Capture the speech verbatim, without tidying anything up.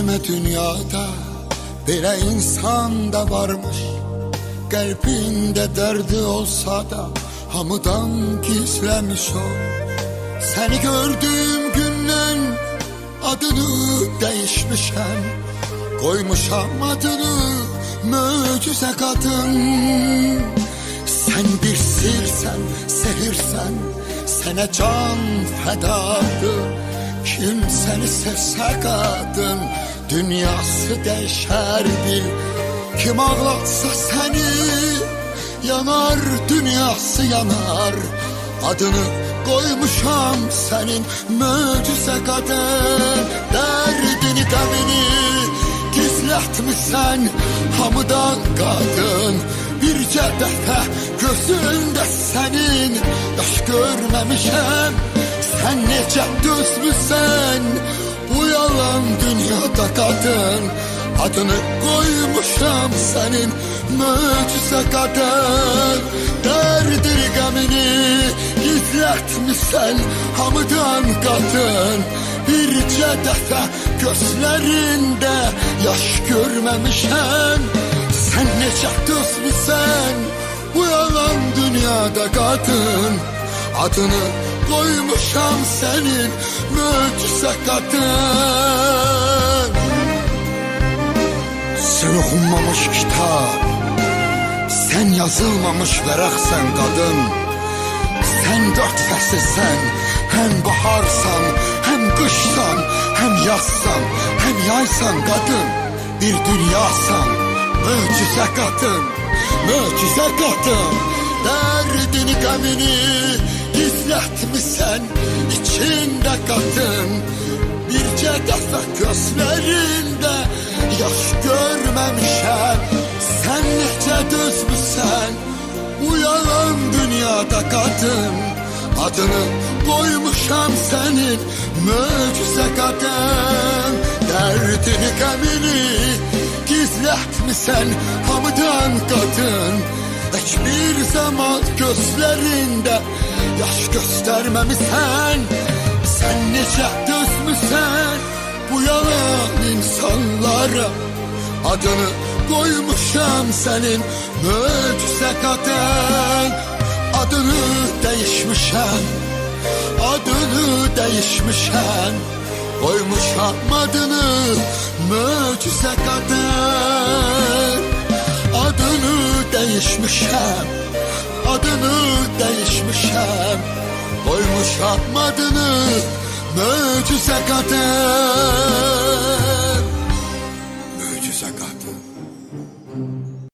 Demə dünyada belə insan da varmış, qəlbində dərdi olsa da hamıdan gizləmiş o. Səni gördüyüm gündən adını dəyişmişəm, qoymuşam adını möcüzə qadın. Sən bir sirsən, sehirsən, sənə can fədadır. Kim səni sevsə qadın, dünyası dəyişər bil. Kim ağlatsa səni, yanar, dünyası yanar. Adını qoymuşam sənin möcüzə qadın. Dərdini, qəmini gizlətmisən hamıdan qadın. Bircə dəfə gözündə sənin yaş görməmişəm. Sən necə dözmüsən bu yalan dünyada qadın. Adını qoymuşam sənin möcüzə qadın. Dərdini, qəmini gizlətmisən hamıdan qadın. Bircə dəfə gözlərində yaş görməmişəm. Sən necə dözmüsən bu yalan dünyada qadın. Adını qoymuşam sənin möcüzə qadın. Sən oxunmamış kitab, sən yazılmamış vərəqsən qadın. Sən dörd fəsilsən, həm baharsan, həm qışsan, həm yazsan, həm yaysan qadın. Bir dünyasan, möcüzə qadın, möcüzə qadın. Dərdini, qəmini gizlətmisən içində qadın. Bircə dəfə gözlərində yaş görməmişəm. Sən necə dözmüsən bu yalan dünyada qadın. Adını qoymuşam sənin möcüzə qadın. Dərdini, qəmini gizlətmisən hamıdan qadın. Heç bir zaman gözlərində yaş göstərməmisən. Sən necə dözmüsən bu yalan insanlara. Adını qoymuşam sənin möcüzə qadın. Adını dəyişmişəm, adını dəyişmişəm. Qoymuşam adını möcüzə qadın. Adını dəyişmişəm, adını dəyişmişəm. Qoymuşam adını möcüzə qadın.